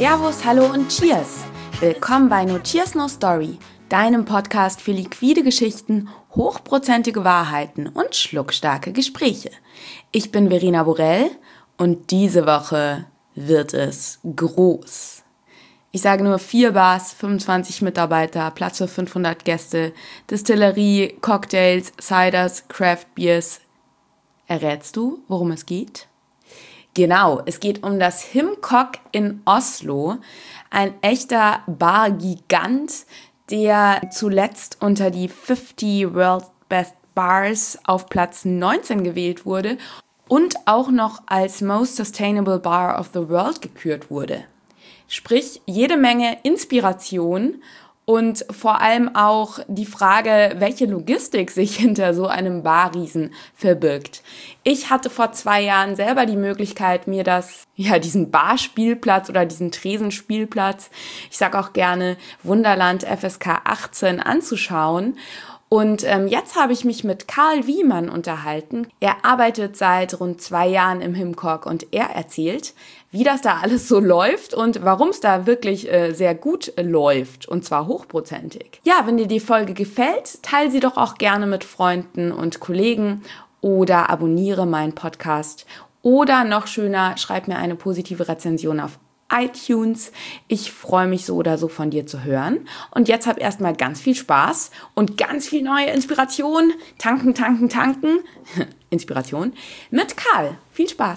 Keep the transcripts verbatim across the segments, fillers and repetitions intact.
Servus, hallo und Cheers! Willkommen bei No Cheers No Story, deinem Podcast für liquide Geschichten, hochprozentige Wahrheiten und schluckstarke Gespräche. Ich bin Verena Borell und diese Woche wird es groß. Ich sage nur vier Bars, fünfundzwanzig Mitarbeiter, Platz für fünfhundert Gäste, Distillerie, Cocktails, Ciders, Craft Beers. Errätst du, worum es geht? Genau, es geht um das Himkok in Oslo, ein echter Bar-Gigant, der zuletzt unter die fünfzig World Best Bars auf Platz neunzehn gewählt wurde und auch noch als Most Sustainable Bar of the World gekürt wurde. Sprich, jede Menge Inspiration und vor allem auch die Frage, welche Logistik sich hinter so einem Barriesen verbirgt. Ich hatte vor zwei Jahren selber die Möglichkeit, mir das, ja, diesen Barspielplatz oder diesen Tresenspielplatz, ich sag auch gerne Wunderland F S K achtzehn, anzuschauen. Und ähm, jetzt habe ich mich mit Karl Wiemann unterhalten. Er arbeitet seit rund zwei Jahren im Himkok und er erzählt, wie das da alles so läuft und warum es da wirklich äh, sehr gut äh, läuft und zwar hochprozentig. Ja, wenn dir die Folge gefällt, teile sie doch auch gerne mit Freunden und Kollegen oder abonniere meinen Podcast oder noch schöner, schreib mir eine positive Rezension auf iTunes. Ich freue mich so oder so von dir zu hören. Und jetzt hab erstmal ganz viel Spaß und ganz viel neue Inspiration. Tanken, tanken, tanken. Inspiration mit Karl. Viel Spaß.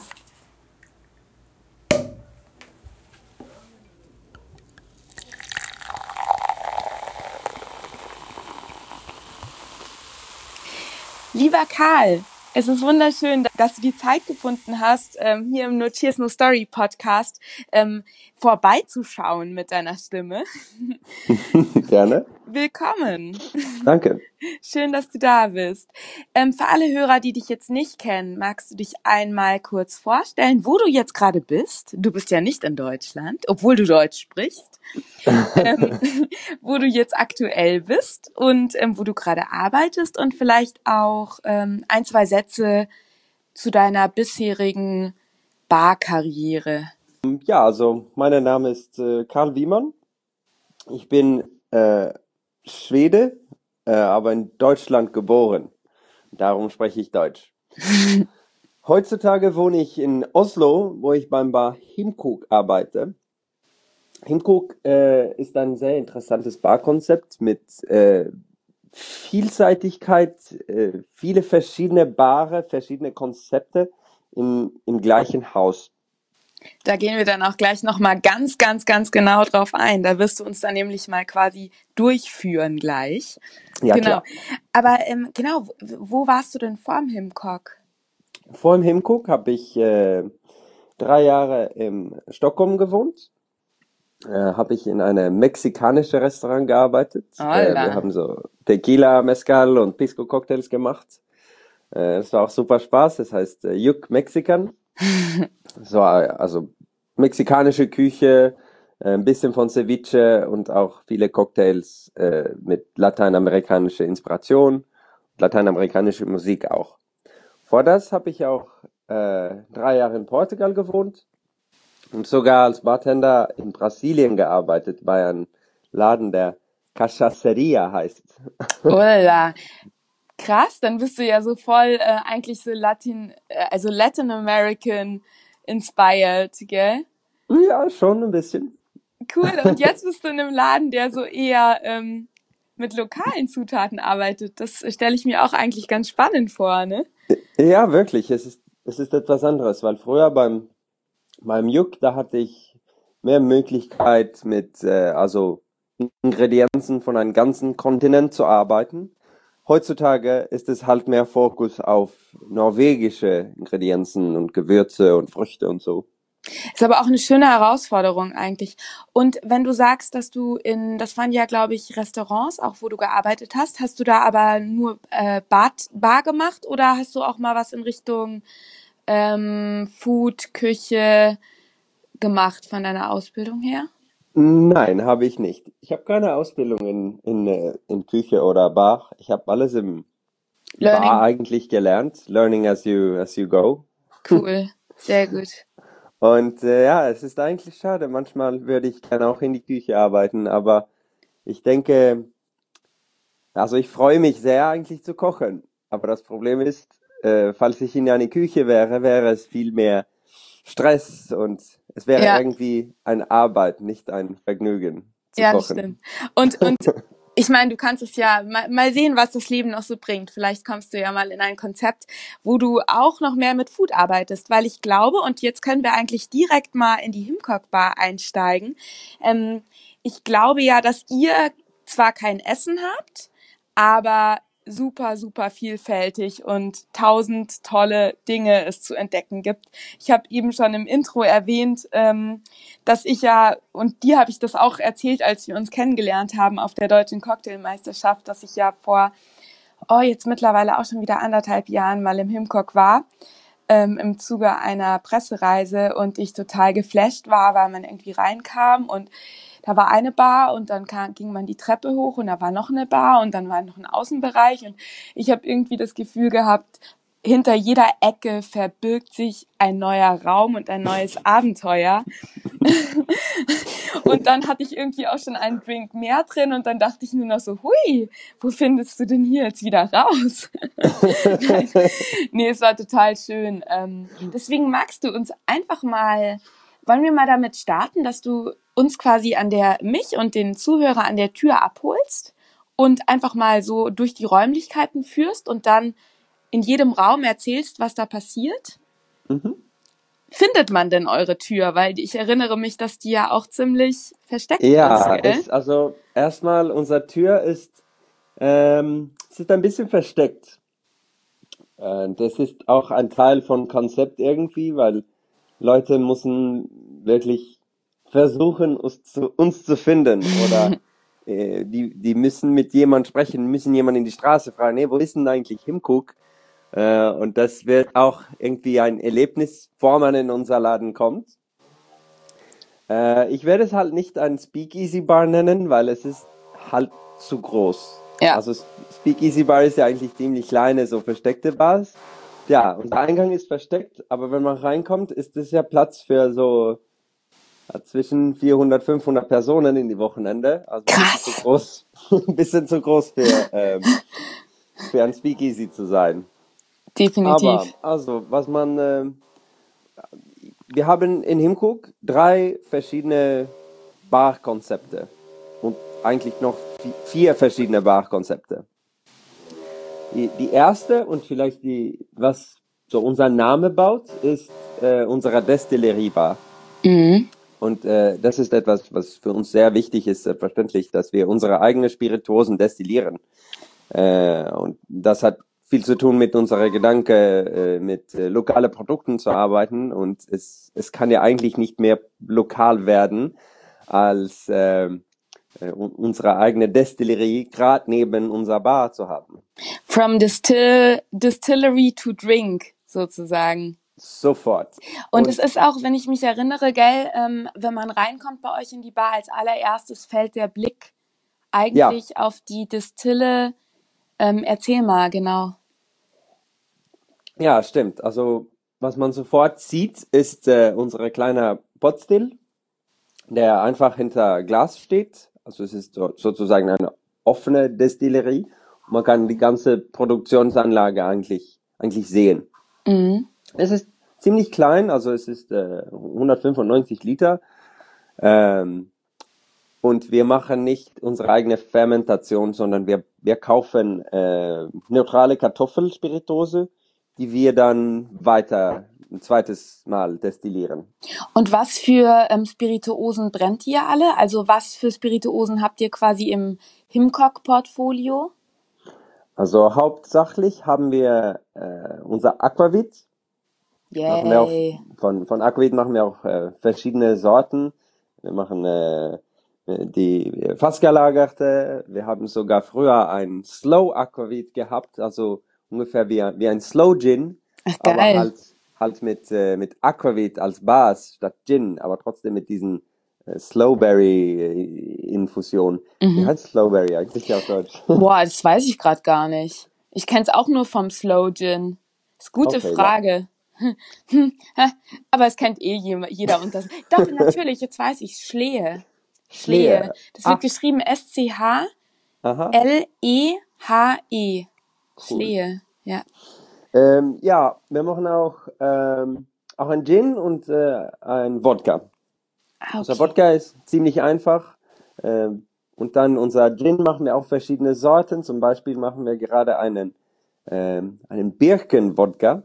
Lieber Karl, es ist wunderschön, dass du die Zeit gefunden hast, ähm, hier im No Cheers No Story Podcast ähm, vorbeizuschauen mit deiner Stimme. Gerne. Willkommen. Danke. Schön, dass du da bist. Ähm, für alle Hörer, die dich jetzt nicht kennen, magst du dich einmal kurz vorstellen, wo du jetzt gerade bist? Du bist ja nicht in Deutschland, obwohl du Deutsch sprichst. ähm, wo du jetzt aktuell bist und ähm, wo du gerade arbeitest und vielleicht auch ähm, ein, zwei Sätze zu deiner bisherigen Barkarriere. Ja, also mein Name ist äh, Karl Wiemann. Ich bin äh, Schwede, äh, aber in Deutschland geboren. Darum spreche ich Deutsch. Heutzutage wohne ich in Oslo, wo ich beim Bar Himkok arbeite. Himkok äh, ist ein sehr interessantes Barkonzept mit äh, Vielseitigkeit, äh, viele verschiedene Bare, verschiedene Konzepte im, im gleichen Haus. Da gehen wir dann auch gleich nochmal ganz, ganz, ganz genau drauf ein. Da wirst du uns dann nämlich mal quasi durchführen gleich. Ja, genau. klar. Aber ähm, genau, wo, wo warst du denn vorm Himkok? Vor dem Himkok habe ich äh, drei Jahre in Stockholm gewohnt. Äh, habe ich in einem mexikanischen Restaurant gearbeitet. Äh, wir haben so Tequila, Mezcal und Pisco Cocktails gemacht. Äh, das war auch super Spaß. Das heißt äh, Yuk Mexican. So, also mexikanische Küche, äh, ein bisschen von Ceviche und auch viele Cocktails äh, mit lateinamerikanischer Inspiration, lateinamerikanische Musik auch. Vor das habe ich auch äh, drei Jahre in Portugal gewohnt und sogar als Bartender in Brasilien gearbeitet bei einem Laden, der Cachaceria heißt. Ola. Krass, dann bist du ja so voll äh, eigentlich so Latin, äh, also Latin American inspired, gell? Ja, schon ein bisschen. Cool. Und jetzt bist du in einem Laden, der so eher ähm, mit lokalen Zutaten arbeitet. Das stelle ich mir auch eigentlich ganz spannend vor, ne? Ja, wirklich. Es ist, es ist etwas anderes, weil früher beim, beim Yuk, da hatte ich mehr Möglichkeit mit, äh, also Ingredienzen von einem ganzen Kontinent zu arbeiten. Heutzutage ist es halt mehr Fokus auf norwegische Ingredienzen und Gewürze und Früchte und so. Ist aber auch eine schöne Herausforderung eigentlich. Und wenn du sagst, dass du in, das waren ja, glaube ich, Restaurants, auch wo du gearbeitet hast, hast du da aber nur äh, Bar, Bar gemacht oder hast du auch mal was in Richtung ähm, Food, Küche gemacht von deiner Ausbildung her? Nein, habe ich nicht. Ich habe keine Ausbildung in, in, äh, in Küche oder Bar. Ich habe alles im Learning. Bar eigentlich gelernt. Learning as you, as you go. Cool, sehr gut. Und äh, ja, es ist eigentlich schade. Manchmal würde ich gerne auch in die Küche arbeiten, aber ich denke, also ich freue mich sehr eigentlich zu kochen. Aber das Problem ist, äh, falls ich in eine Küche wäre, wäre es viel mehr Stress und es wäre Ja, irgendwie eine Arbeit, nicht ein Vergnügen zu ja, das kochen. stimmt. Und, und ich meine, du kannst es ja mal, mal sehen, was das Leben noch so bringt. Vielleicht kommst du ja mal in ein Konzept, wo du auch noch mehr mit Food arbeitest, weil ich glaube, und jetzt können wir eigentlich direkt mal in die Himcock Bar einsteigen. Ähm, ich glaube ja, dass ihr zwar kein Essen habt, aber super, super vielfältig und tausend tolle Dinge es zu entdecken gibt. Ich habe eben schon im Intro erwähnt, ähm, dass ich ja, und dir habe ich das auch erzählt, als wir uns kennengelernt haben auf der Deutschen Cocktailmeisterschaft, dass ich ja vor, oh, jetzt mittlerweile auch schon wieder anderthalb Jahren mal im Himcock war, ähm, im Zuge einer Pressereise und ich total geflasht war, weil man irgendwie reinkam und da war eine Bar und dann kam, ging man die Treppe hoch und da war noch eine Bar und dann war noch ein Außenbereich und ich habe irgendwie das Gefühl gehabt, hinter jeder Ecke verbirgt sich ein neuer Raum und ein neues Abenteuer. Und dann hatte ich irgendwie auch schon einen Drink mehr drin und dann dachte ich nur noch so, hui, wo findest du denn hier jetzt wieder raus? Nee, es war total schön. Ähm, deswegen magst du uns einfach mal, wollen wir mal damit starten, dass du uns quasi an der, mich und den Zuhörer an der Tür abholst und einfach mal so durch die Räumlichkeiten führst und dann in jedem Raum erzählst, was da passiert? Mhm. Findet man denn eure Tür? Weil ich erinnere mich, dass die ja auch ziemlich versteckt ist, Ja, gell? es, also erstmal, unsere Tür ist, ähm, es ist ein bisschen versteckt. Äh, das ist auch ein Teil von Konzept irgendwie, weil Leute müssen wirklich versuchen, uns zu, uns zu finden oder äh, die, die müssen mit jemand sprechen, müssen jemand in die Straße fragen, hey, wo ist denn eigentlich Himcook? Äh, und das wird auch irgendwie ein Erlebnis, bevor man in unser Laden kommt. Äh, ich werde es halt nicht ein Speakeasy Bar nennen, weil es ist halt zu groß. Ja. Also Speakeasy Bar ist ja eigentlich ziemlich kleine, so versteckte Bars. Ja, unser Eingang ist versteckt, aber wenn man reinkommt, ist es ja Platz für so ja, zwischen vierhundert, fünfhundert Personen in die Wochenende. Also ein bisschen zu Krass. groß, ein bisschen zu groß für, ähm, für ein Speakeasy zu sein. Aber, Definitiv. also, was man, äh, wir haben in Himcook drei verschiedene Barkonzepte und eigentlich noch vier verschiedene Barkonzepte. Die, die erste und vielleicht die, was so unser Name baut, ist äh, unsere Destillerie-Bar. Mhm. Und äh, das ist etwas, was für uns sehr wichtig ist, selbstverständlich, dass wir unsere eigenen Spirituosen destillieren. Äh, und das hat viel zu tun mit unserer Gedanke, äh, mit äh, lokalen Produkten zu arbeiten. Und es, es kann ja eigentlich nicht mehr lokal werden, als äh, äh, unsere eigene Destillerie gerade neben unserer Bar zu haben. From distill, Distillery to Drink, sozusagen. Sofort. Und es Und ist auch, wenn ich mich erinnere, gell, ähm, wenn man reinkommt bei euch in die Bar, als allererstes fällt der Blick ja, eigentlich auf die Distille. Ähm, erzähl mal, genau. ja, stimmt. Also was man sofort sieht, ist äh, unsere kleine Potstill, der einfach hinter Glas steht. Also es ist so, sozusagen eine offene Destillerie. Man kann die ganze Produktionsanlage eigentlich, eigentlich sehen. Mhm. Es ist ziemlich klein, also es ist äh, hundertfünfundneunzig Liter. Ähm, und wir machen nicht unsere eigene Fermentation, sondern wir, wir kaufen äh, neutrale Kartoffelspirituose, die wir dann weiter ein zweites Mal destillieren. Und was für ähm, Spirituosen brennt ihr alle? Also was für Spirituosen habt ihr quasi im Himcock-Portfolio? Also hauptsächlich haben wir äh, unser Aquavit. Machen wir auch Yay. von von Aquavit machen wir auch äh, verschiedene Sorten. Wir machen äh, die fast gelagerte. Wir haben sogar früher ein Slow Aquavit gehabt, also ungefähr wie, wie ein Slow Gin, Ach, aber geil. halt halt mit äh, mit Aquavit als Basis statt Gin, aber trotzdem mit diesen äh, Slowberry Infusion. Wie Mhm. heißt Slowberry eigentlich auf Deutsch? Boah, das weiß ich gerade gar nicht. Ich kenn's auch nur vom Slow Gin. Ist gute Okay, ja. Frage. Aber es kennt eh jeder und das. Doch, natürlich, jetzt weiß ich, Schlehe. Schlehe. Schlehe. Das wird ah. geschrieben S C H L E H E. Cool. Schlehe, ja. Ähm, ja, wir machen auch, ähm, auch ein Gin und äh, ein Wodka. Okay. Unser Wodka ist ziemlich einfach. Ähm, und dann unser Gin machen wir auch verschiedene Sorten. Zum Beispiel machen wir gerade einen, ähm, einen Birken-Wodka.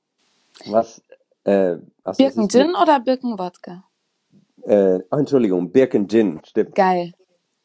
Was, äh, also Birken-Gin oder Birken-Wodka? Äh, oh, Entschuldigung, Birken-Gin, stimmt. Geil.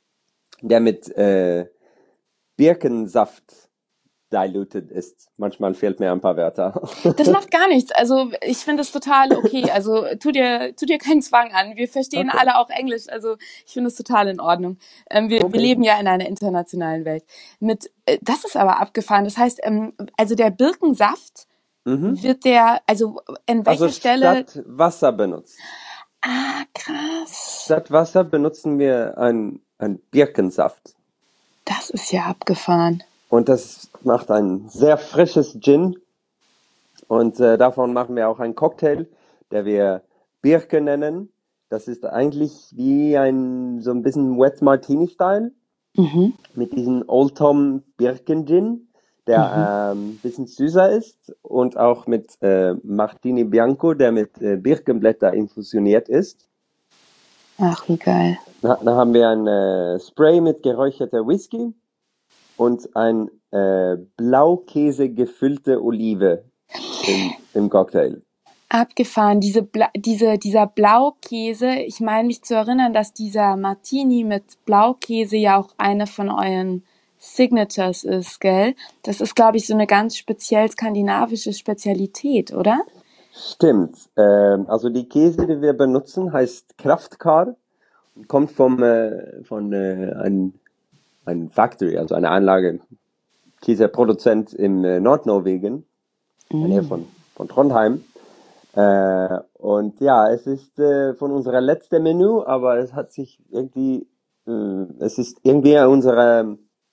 Der mit äh, Birkensaft diluted ist. Manchmal fehlt mir ein paar Wörter. Das macht gar nichts. Also ich finde es total okay. Also tu dir, tu dir keinen Zwang an. Wir verstehen okay. alle auch Englisch. Also ich finde es total in Ordnung. Ähm, wir, okay. wir leben ja in einer internationalen Welt. Mit, äh, das ist aber abgefahren. Das heißt, ähm, also der Birkensaft mhm. wird der, also an welcher also Stelle... statt Wasser benutzt. Ah, krass. Statt Wasser benutzen wir einen Birkensaft. Das ist ja abgefahren. Und das macht ein sehr frisches Gin. Und äh, davon machen wir auch einen Cocktail, der wir Birke nennen. Das ist eigentlich wie ein, so ein bisschen Wet Martini-Style. Mhm. Mit diesem Old Tom Birken Gin, der mhm. ähm, ein bisschen süßer ist. Und auch mit äh, Martini Bianco, der mit äh, Birkenblätter infusioniert ist. Ach, wie geil. Da, da haben wir ein äh, Spray mit geräucherter Whisky. Und ein äh, Blaukäse gefüllte Olive im, im Cocktail. Abgefahren, diese Bla- diese, dieser Blaukäse, ich meine mich zu erinnern, dass dieser Martini mit Blaukäse ja auch eine von euren Signatures ist, gell? Das ist, glaube ich, so eine ganz speziell skandinavische Spezialität, oder? Stimmt. Ähm, also die Käse, die wir benutzen, heißt Kraftkar und kommt vom, äh, von äh, einem ein Factory, also eine Anlage, Käseproduzent im äh, Nordnorwegen, mm. in der Nähe von, von Trondheim. Äh, und ja, es ist äh, von unserer letzten Menü, aber es hat sich irgendwie, äh, es ist irgendwie unsere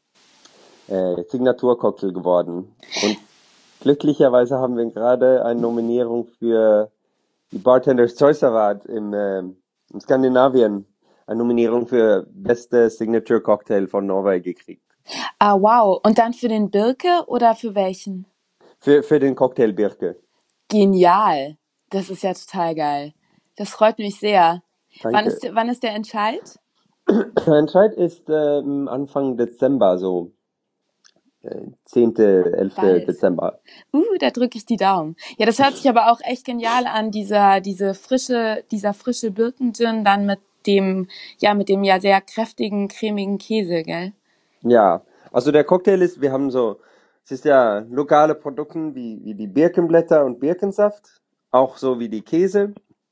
äh, Signaturcocktail geworden. Und glücklicherweise haben wir gerade eine Nominierung für die Bartender's Choice Award im, äh, in Skandinavien. Eine Nominierung für beste Signature Cocktail von Norway gekriegt. Ah, wow. Und dann für den Birke oder für welchen? Für, für den Cocktail Birke. Genial. Das ist ja total geil. Das freut mich sehr. Wann ist, wann ist der Entscheid? Der Entscheid ist äh, Anfang Dezember, so äh, zehnten, elften Dezember. Uh, da drücke ich die Daumen. Ja, das hört sich aber auch echt genial an, dieser, diese frische, dieser frische Birkengin dann mit dem, ja, mit dem ja sehr kräftigen, cremigen Käse, gell? Ja, also der Cocktail ist, wir haben so, es ist ja lokale Produkte wie, wie die Birkenblätter und Birkensaft, auch so wie die Käse.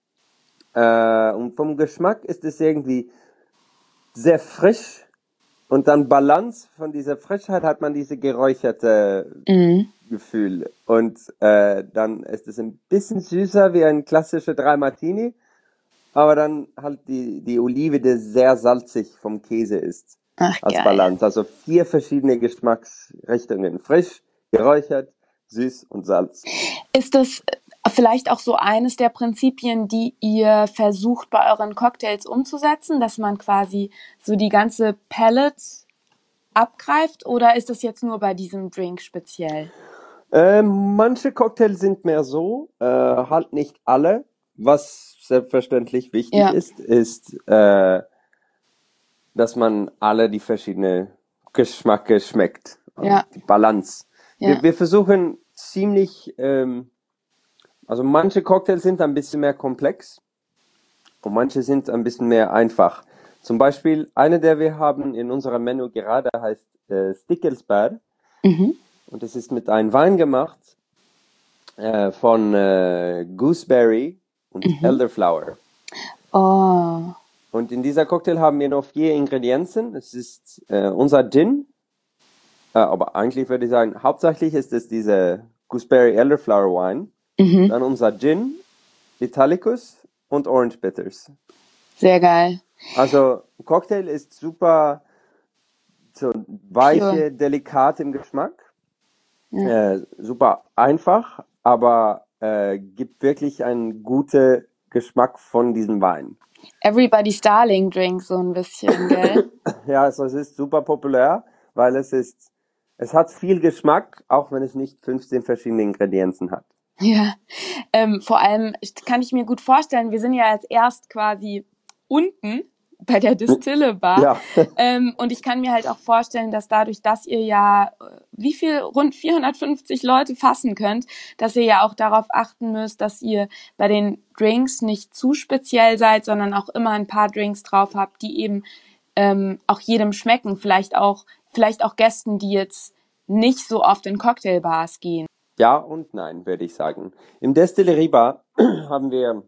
Äh, und vom Geschmack ist es irgendwie sehr frisch und dann Balance von dieser Frischheit hat man diese geräucherte mhm. Gefühl. Und äh, dann ist es ein bisschen süßer wie ein klassischer Dry Martini. Aber dann halt die, die Olive, die sehr salzig vom Käse ist. Ach, als geil. Balance. Also vier verschiedene Geschmacksrichtungen. Frisch, geräuchert, süß und Salz. Ist das vielleicht auch so eines der Prinzipien, die ihr versucht bei euren Cocktails umzusetzen, dass man quasi so die ganze Palette abgreift? Oder ist das jetzt nur bei diesem Drink speziell? Ähm, manche Cocktails sind mehr so, äh, halt nicht alle. Was selbstverständlich wichtig ja. ist, ist, äh, dass man alle die verschiedenen Geschmäcker schmeckt. Ja. Die Balance. Ja. Wir, wir versuchen ziemlich, ähm, also manche Cocktails sind ein bisschen mehr komplex und manche sind ein bisschen mehr einfach. Zum Beispiel, eine, der wir haben in unserem Menü gerade, heißt äh, Stickelsbär. Mhm. Und es ist mit einem Wein gemacht äh, von äh, Gooseberry und mhm. Elderflower. Oh. Und in dieser Cocktail haben wir noch vier Ingredienzen. Es ist äh, unser Gin, äh, aber eigentlich würde ich sagen, hauptsächlich ist es diese Gooseberry Elderflower Wine. Mhm. Dann unser Gin, Italicus und Orange Bitters. Sehr geil. Also Cocktail ist super so weiche, Pure. Delikat im Geschmack. Ja. Äh, super einfach, aber äh, gibt wirklich einen guten Geschmack von diesem Wein. Everybody's Darling Drink, so ein bisschen, gell? Ja, also es ist super populär, weil es ist, es hat viel Geschmack, auch wenn es nicht fünfzehn verschiedene Ingredienzen hat. Ja, ähm, vor allem kann ich mir gut vorstellen, wir sind ja als erst quasi unten bei der Distille Bar. Ja. ähm, und ich kann mir halt auch vorstellen, dass dadurch, dass ihr ja, wie viel, rund vierhundertfünfzig Leute fassen könnt, dass ihr ja auch darauf achten müsst, dass ihr bei den Drinks nicht zu speziell seid, sondern auch immer ein paar Drinks drauf habt, die eben ähm, auch jedem schmecken. Vielleicht auch, vielleicht auch Gästen, die jetzt nicht so oft in Cocktailbars gehen. Ja und nein, würde ich sagen. Im Destillerie-Bar haben wir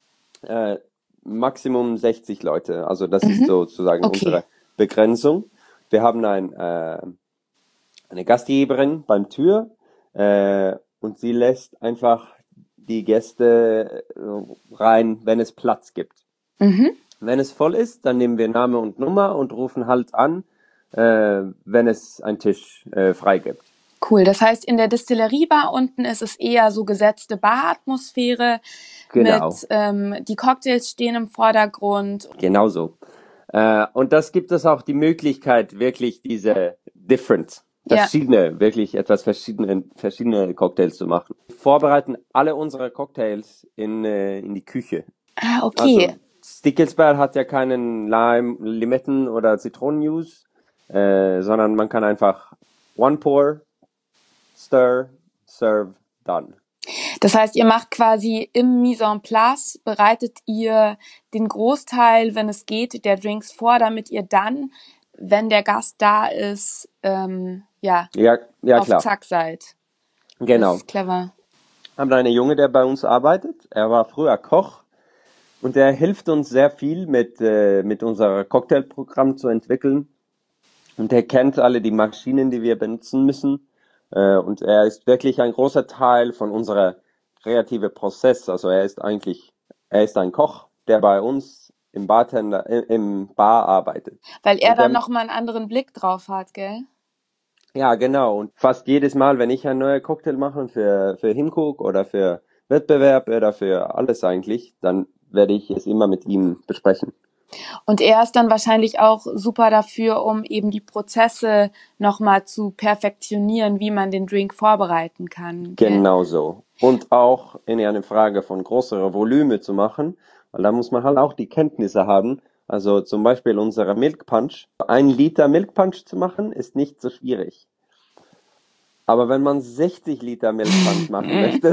äh, Maximum sechzig Leute. Also das Mhm. ist sozusagen Okay. unsere Begrenzung. Wir haben ein, äh, eine Gastgeberin beim Tür äh, und sie lässt einfach die Gäste äh, rein, wenn es Platz gibt. Mhm. Wenn es voll ist, dann nehmen wir Name und Nummer und rufen halt an, äh, wenn es einen Tisch äh, frei gibt. Cool, das heißt, in der Distilleriebar unten ist es eher so gesetzte Baratmosphäre Genau. mit, ähm, die Cocktails stehen im Vordergrund. Genau so. Äh, und das gibt es auch die Möglichkeit, wirklich diese different, verschiedene, ja. wirklich etwas verschiedene, verschiedene Cocktails zu machen. Wir vorbereiten alle unsere Cocktails in, äh, in die Küche. Ah, okay. Also, Stickelsberg hat ja keinen Lime, Limetten oder Zitronenjuice, äh, sondern man kann einfach one pour, stir, serve, done. Das heißt, ihr macht quasi im Mise en place, bereitet ihr den Großteil, wenn es geht, der Drinks vor, damit ihr dann, wenn der Gast da ist, ähm, ja, ja, ja auf klar. Zack seid. Genau. Das ist clever. Wir haben einen Junge, der bei uns arbeitet. Er war früher Koch und er hilft uns sehr viel mit, äh, mit unserem Cocktailprogramm zu entwickeln. Und er kennt alle die Maschinen, die wir benutzen müssen. Äh, und er ist wirklich ein großer Teil von unserem kreativen Prozess. Also er ist eigentlich, er ist ein Koch, der bei uns im Bartender, im Bar arbeitet. Weil er und dann der, nochmal einen anderen Blick drauf hat, gell? Ja, genau. Und fast jedes Mal, wenn ich einen neuen Cocktail mache für, für Himcook oder für Wettbewerb oder für alles eigentlich, dann werde ich es immer mit ihm besprechen. Und er ist dann wahrscheinlich auch super dafür, um eben die Prozesse nochmal zu perfektionieren, wie man den Drink vorbereiten kann. Gell? Genau so. Und auch in einer Frage von größeren Volume zu machen, weil da muss man halt auch die Kenntnisse haben. Also zum Beispiel unsere Milk Punch. Ein Liter Milk Punch zu machen, ist nicht so schwierig. Aber wenn man sechzig Liter Milk Punch machen möchte,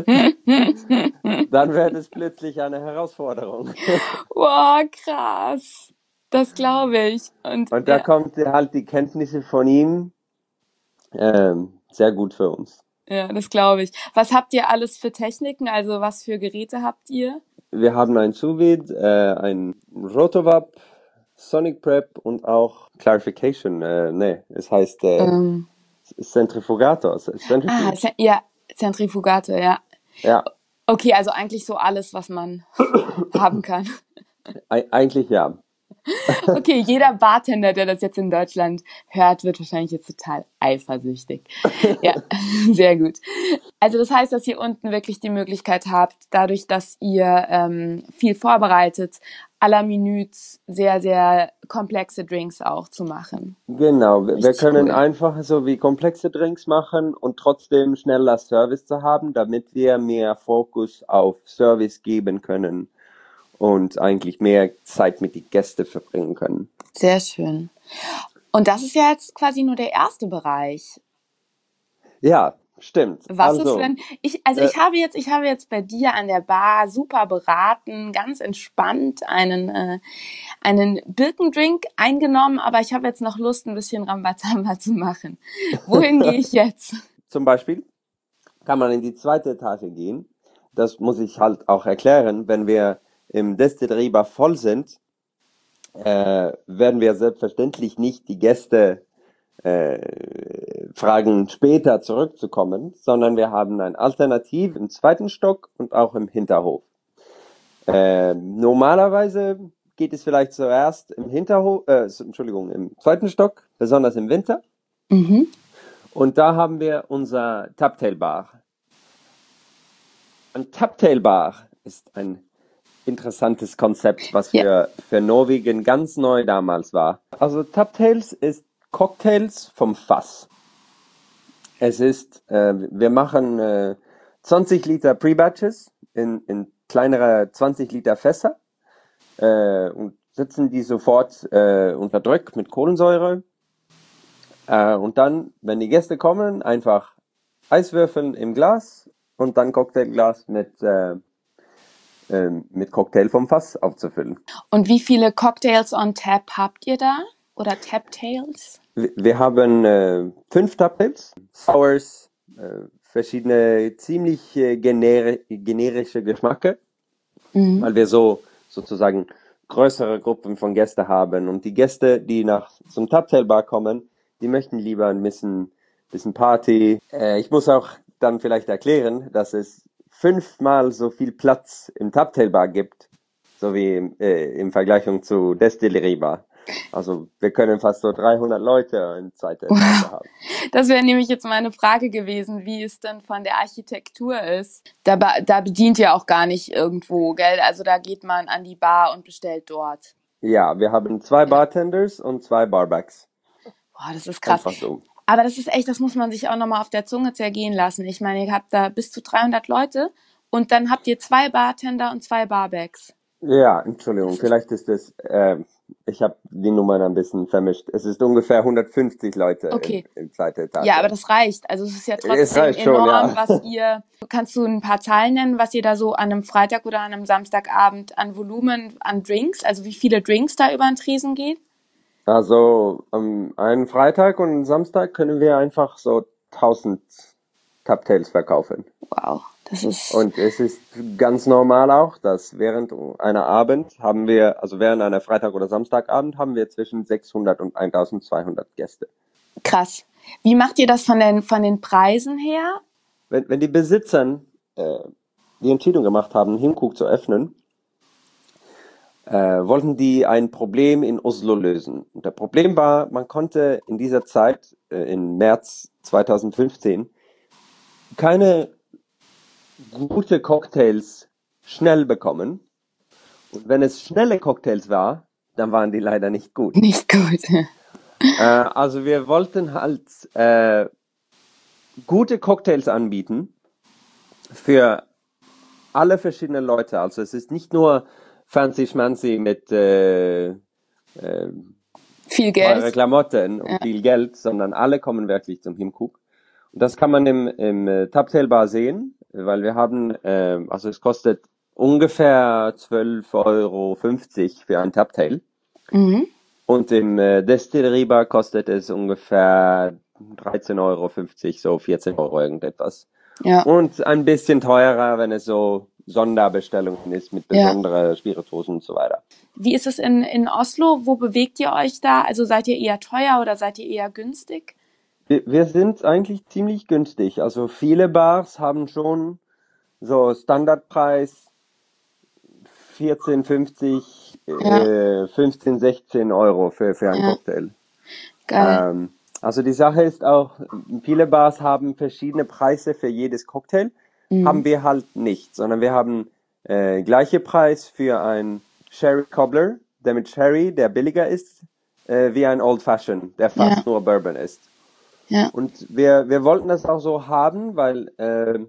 dann wird es plötzlich eine Herausforderung. Wow, krass. Das glaube ich. Und, Und da ja. kommt halt die Kenntnisse von ihm ähm, sehr gut für uns. Ja, das glaube ich. Was habt ihr alles für Techniken? Also was für Geräte habt ihr? Wir haben ein Sous-Vide, äh, ein Rotovap, Sonic Prep und auch Clarification. Äh, nee, es heißt äh, ähm. Zentrifugator. Ah, ja, Zentrifugator, ja. Ja. Okay, also eigentlich so alles, was man haben kann. Eig- eigentlich ja. Okay, jeder Bartender, der das jetzt in Deutschland hört, wird wahrscheinlich jetzt total eifersüchtig. Ja, sehr gut. Also das heißt, dass ihr unten wirklich die Möglichkeit habt, dadurch, dass ihr ähm, viel vorbereitet, à la minute sehr, sehr komplexe Drinks auch zu machen. Genau, wir, wir können cool. einfach so wie komplexe Drinks machen und trotzdem schneller Service zu haben, damit wir mehr Fokus auf Service geben können und eigentlich mehr Zeit mit den Gästen verbringen können. Sehr schön. Und das ist ja jetzt quasi nur der erste Bereich. Ja, stimmt. Was also, ist, wenn ich also äh, ich habe jetzt ich habe jetzt bei dir an der Bar super beraten, ganz entspannt einen äh, einen Birkendrink eingenommen, aber ich habe jetzt noch Lust, ein bisschen Rambazamba zu machen. Wohin gehe ich jetzt? Zum Beispiel kann man in die zweite Etage gehen. Das muss ich halt auch erklären, wenn wir im Destillerie-Bar voll sind, äh, werden wir selbstverständlich nicht die Gäste äh, fragen, später zurückzukommen, sondern wir haben ein Alternativ im zweiten Stock und auch im Hinterhof. Äh, normalerweise geht es vielleicht zuerst im Hinterhof, äh, Entschuldigung, im zweiten Stock, besonders im Winter. Mhm. Und da haben wir unser Tubtail Bar. Ein Tuptail-Bar ist ein interessantes Konzept, was für, yeah. für Norwegen ganz neu damals war. Also Tuptails ist Cocktails vom Fass. Es ist, äh, wir machen äh, zwanzig Liter Pre-Batches in, in kleinere zwanzig Liter Fässer äh, und setzen die sofort äh, unter Druck mit Kohlensäure. Äh, und dann, wenn die Gäste kommen, einfach Eiswürfeln im Glas und dann Cocktailglas mit äh, mit Cocktail vom Fass aufzufüllen. Und wie viele Cocktails on Tap habt ihr da? Oder Taptails? Wir, wir haben äh, fünf Taptails, Sours, äh, verschiedene ziemlich äh, gener- generische Geschmacke, mhm. weil wir so sozusagen größere Gruppen von Gästen haben. Und die Gäste, die nach zum Taptail-Bar kommen, die möchten lieber ein bisschen, bisschen Party. Äh, ich muss auch dann vielleicht erklären, dass es fünfmal so viel Platz im Tuptail-Bar gibt, so wie äh, im Vergleich zu Destillerie-Bar. Also wir können fast so dreihundert Leute in zweiter Etage wow. haben. Das wäre nämlich jetzt meine Frage gewesen, wie es denn von der Architektur ist. Da, da bedient ihr auch gar nicht irgendwo, gell? Also da geht man an die Bar und bestellt dort. Ja, wir haben zwei Bartenders und zwei Barbacks. Boah, das ist krass. Einfach so. Aber das ist echt, das muss man sich auch nochmal auf der Zunge zergehen lassen. Ich meine, ihr habt da bis zu dreihundert Leute und dann habt ihr zwei Bartender und zwei Barbacks. Ja, Entschuldigung, ist vielleicht ist es, äh, ich habe die Nummern ein bisschen vermischt. Es ist ungefähr hundertfünfzig Leute okay. im, im zweiten Etage. Ja, aber das reicht. Also es ist ja trotzdem enorm, schon, ja. was ihr, kannst du ein paar Zahlen nennen, was ihr da so an einem Freitag oder an einem Samstagabend an Volumen, an Drinks, also wie viele Drinks da über den Tresen geht? Also am einen Freitag und Samstag können wir einfach so tausend Tuptails verkaufen. Wow, das ist... Und es ist ganz normal auch, dass während einer Abend haben wir, also während einer Freitag- oder Samstagabend haben wir zwischen sechshundert und eintausendzweihundert Gäste. Krass. Wie macht ihr das von den, von den Preisen her? Wenn, wenn die Besitzer äh, die Entscheidung gemacht haben, Himkok zu öffnen, Äh, wollten die ein Problem in Oslo lösen. Und das Problem war, man konnte in dieser Zeit, äh, im März zweitausendfünfzehn, keine gute Cocktails schnell bekommen. Und wenn es schnelle Cocktails war, dann waren die leider nicht gut. Nicht gut. äh, also wir wollten halt äh, gute Cocktails anbieten für alle verschiedenen Leute. Also es ist nicht nur fancy schmancy mit äh, äh, viel Geld, teure Klamotten und ja. viel Geld, sondern alle kommen wirklich zum Himkok. Und das kann man im, im äh, Tuptail Bar sehen, weil wir haben, äh, also es kostet ungefähr zwölf Euro fünfzig für ein Tuptail. Mhm. Und im äh, Destillerie Bar kostet es ungefähr dreizehn Euro fünfzig, so vierzehn Euro irgendetwas. Ja. Und ein bisschen teurer, wenn es so Sonderbestellungen ist mit besonderen ja. Spirituosen und so weiter. Wie ist es in, in Oslo? Wo bewegt ihr euch da? Also seid ihr eher teuer oder seid ihr eher günstig? Wir, wir sind eigentlich ziemlich günstig. Also viele Bars haben schon so Standardpreis vierzehn, fünfzig, ja. äh, fünfzehn, sechzehn Euro für, für einen ja. Cocktail. Geil. Ähm, also die Sache ist auch, viele Bars haben verschiedene Preise für jedes Cocktail. Mhm. Haben wir halt nicht, sondern wir haben äh, gleiche Preis für ein Sherry Cobbler, der mit Sherry, der billiger ist, äh, wie ein Old Fashioned, der fast ja. nur Bourbon ist. Ja. Und wir, wir wollten das auch so haben, weil äh,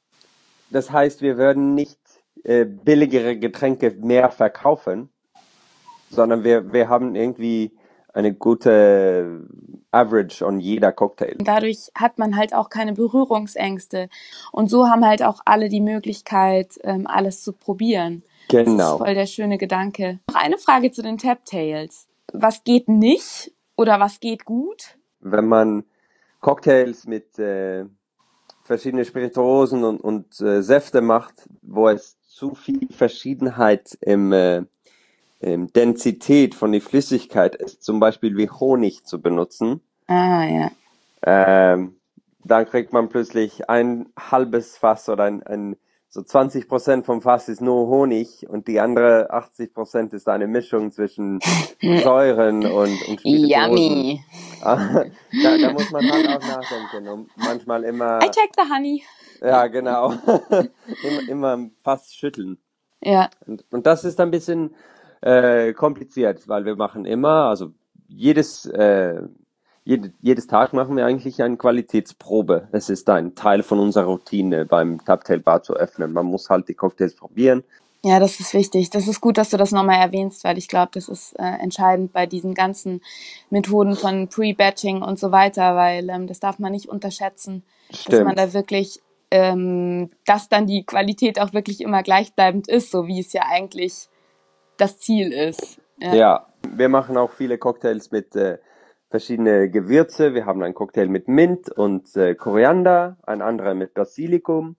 das heißt, wir würden nicht äh, billigere Getränke mehr verkaufen, sondern wir, wir haben irgendwie eine gute Average on jeder Cocktail. Dadurch hat man halt auch keine Berührungsängste. Und so haben halt auch alle die Möglichkeit, ähm, alles zu probieren. Genau. Das ist voll der schöne Gedanke. Noch eine Frage zu den Tuptails. Was geht nicht oder was geht gut? Wenn man Cocktails mit äh, verschiedenen Spirituosen und, und äh, Säfte macht, wo es zu viel Verschiedenheit im äh, Ähm, Densität von der Flüssigkeit ist, zum Beispiel wie Honig zu benutzen. Ah, ja. Ähm, dann kriegt man plötzlich ein halbes Fass oder ein, ein so zwanzig Prozent vom Fass ist nur Honig und die andere achtzig Prozent ist eine Mischung zwischen Säuren und, und Spirituosen. Yummy. da, da muss man halt auch nachdenken und manchmal immer... I take the honey. Ja, genau. immer, immer fast schütteln. Ja. Und, und das ist ein bisschen äh, kompliziert, weil wir machen immer, also jedes, äh, jede, jedes Tag machen wir eigentlich eine Qualitätsprobe. Es ist ein Teil von unserer Routine, beim Tubtail Bar zu öffnen. Man muss halt die Cocktails probieren. Ja, das ist wichtig. Das ist gut, dass du das nochmal erwähnst, weil ich glaube, das ist äh, entscheidend bei diesen ganzen Methoden von Pre-Batching und so weiter, weil ähm, das darf man nicht unterschätzen, Stimmt. dass man da wirklich, ähm, dass dann die Qualität auch wirklich immer gleichbleibend ist, so wie es ja eigentlich das Ziel ist. Ja, ja, wir machen auch viele Cocktails mit äh, verschiedene Gewürze. Wir haben einen Cocktail mit Mint und äh, Koriander, ein anderer mit Basilikum.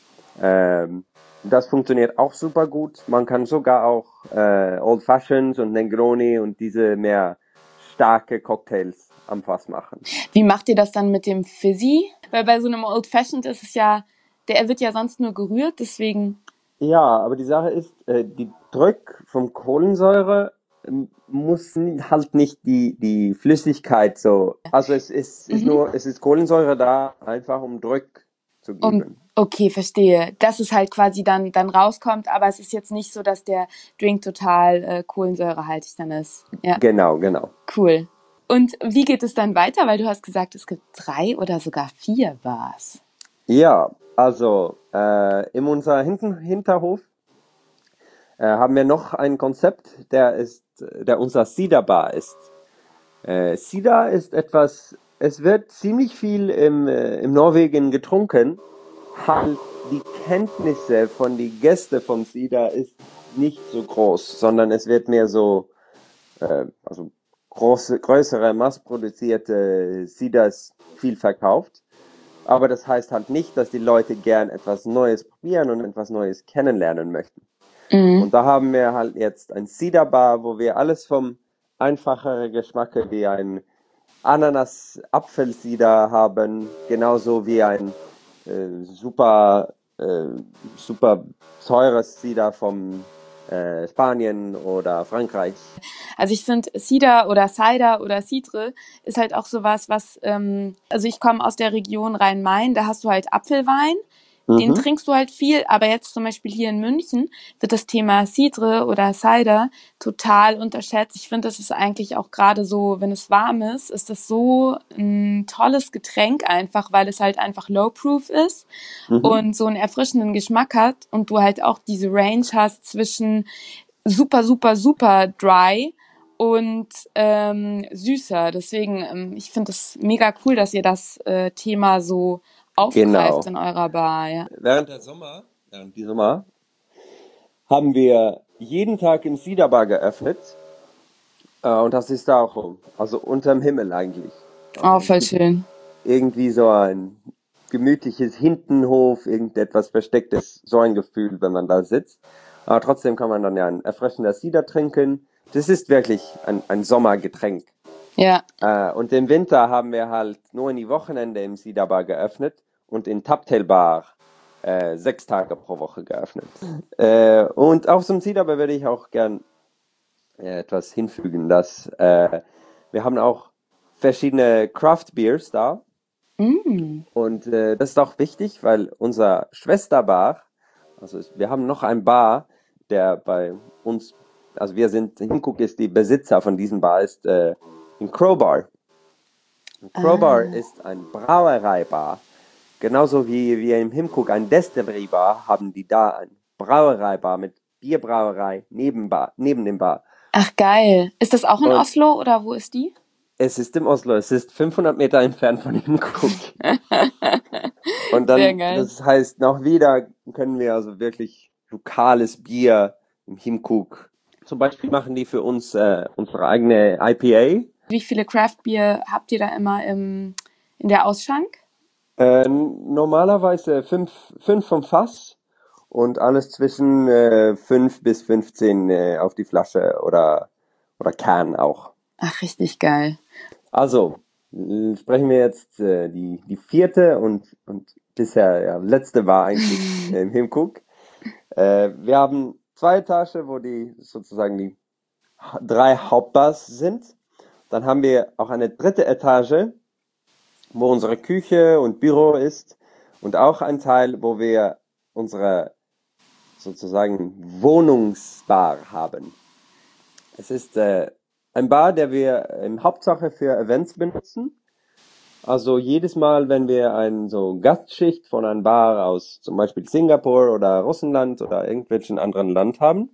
Ähm, das funktioniert auch super gut. Man kann sogar auch äh, Old Fashions und Negroni und diese mehr starke Cocktails am Fass machen. Wie macht ihr das dann mit dem Fizzy? Weil bei so einem Old Fashioned ist es ja, der wird ja sonst nur gerührt, deswegen... Ja, aber die Sache ist, äh, die Druck vom Kohlensäure ähm, muss n- halt nicht die, die Flüssigkeit so, also es ist, ist Mhm. nur, es ist Kohlensäure da, einfach um Druck zu Um, geben. okay, verstehe. Dass es halt quasi dann, dann rauskommt, aber es ist jetzt nicht so, dass der Drink total äh, kohlensäurehaltig dann ist. Ja, Genau, genau. cool. Und wie geht es dann weiter? Weil du hast gesagt, es gibt drei oder sogar vier Bars. Ja, also äh, in unser Hinten Hinterhof äh, haben wir noch ein Konzept, der ist, der unser Cider Bar ist. Äh, Cider ist etwas, es wird ziemlich viel im, äh, im Norwegen getrunken. Halt die Kenntnisse von den Gästen vom Cider ist nicht so groß, sondern es wird mehr so, äh, also große, größere, massproduzierte Ciders viel verkauft. Aber das heißt halt nicht, dass die Leute gern etwas Neues probieren und etwas Neues kennenlernen möchten. Mhm. Und da haben wir halt jetzt ein Cider Bar, wo wir alles vom einfacheren Geschmack wie ein Ananas-Apfel-Cider haben, genauso wie ein äh, super, äh, super teures Cider vom äh, Spanien oder Frankreich. Also ich finde, Cider oder Cider oder Cidre ist halt auch sowas, was, ähm, also ich komme aus der Region Rhein-Main, da hast du halt Apfelwein, den Mhm. trinkst du halt viel, aber jetzt zum Beispiel hier in München wird das Thema Cidre oder Cider total unterschätzt. Ich finde, das ist eigentlich auch gerade so, wenn es warm ist, ist das so ein tolles Getränk einfach, weil es halt einfach low-proof ist Mhm. und so einen erfrischenden Geschmack hat und du halt auch diese Range hast zwischen super, super, super dry und ähm, süßer. Deswegen, ähm, ich finde es mega cool, dass ihr das äh, Thema so aufgreift Genau. in eurer Bar. Ja. Während der Sommer, während die Sommer, haben wir jeden Tag im Cider Bar geöffnet. Äh, und das ist da auch, also unterm Himmel eigentlich. Oh, Also es voll gibt schön. irgendwie so ein gemütliches Hintenhof, irgendetwas Verstecktes, so ein Gefühl, wenn man da sitzt. Aber trotzdem kann man dann ja ein erfrischender Cider trinken. Das ist wirklich ein, ein Sommergetränk. Ja. Äh, und im Winter haben wir halt nur in die Wochenende im Cider Bar geöffnet und in Tubtail Bar äh, sechs Tage pro Woche geöffnet. Äh, und auch zum Cider Bar würde ich auch gern äh, etwas hinfügen, dass äh, wir haben auch verschiedene Craft Beers da. Mm. Und äh, das ist auch wichtig, weil unser Schwesterbar, also es, wir haben noch ein Bar, der bei uns, also wir sind, Hincook ist die Besitzer von diesem Bar, ist äh, in Crowbar. Und Crowbar Ah. ist ein Brauereibar. Genauso wie wir im Hincook ein Destillery-Bar haben die da ein Brauereibar mit Bierbrauerei neben, Bar, neben dem Bar. Ach, geil. Ist das auch in Und Oslo oder wo ist die? es ist im Oslo, es ist fünfhundert Meter entfernt von Hincook. Und Sehr dann, geil. das heißt, noch wieder können wir also wirklich lokales Bier im Hincook. Zum Beispiel machen die für uns äh, unsere eigene I P A. Wie viele Craft Beer habt ihr da immer im, in der Ausschank? Äh, normalerweise fünf, fünf vom Fass und alles zwischen äh, fünf bis fünfzehn äh, auf die Flasche oder, oder Can auch. Ach, richtig geil. Also, äh, sprechen wir jetzt äh, die, die vierte und, und bisher ja, letzte war eigentlich äh, im Hincook. Äh, wir haben zwei Etagen, wo die sozusagen die ha- drei Hauptbars sind. Dann haben wir auch eine dritte Etage, wo unsere Küche und Büro ist. und auch ein Teil, wo wir unsere sozusagen Wohnungsbar haben. Es ist äh, ein Bar, der wir in Hauptsache für Events benutzen. Also jedes Mal, wenn wir eine so Gastschicht von einem Bar aus zum Beispiel Singapur oder Russland oder irgendwelchen anderen Land haben,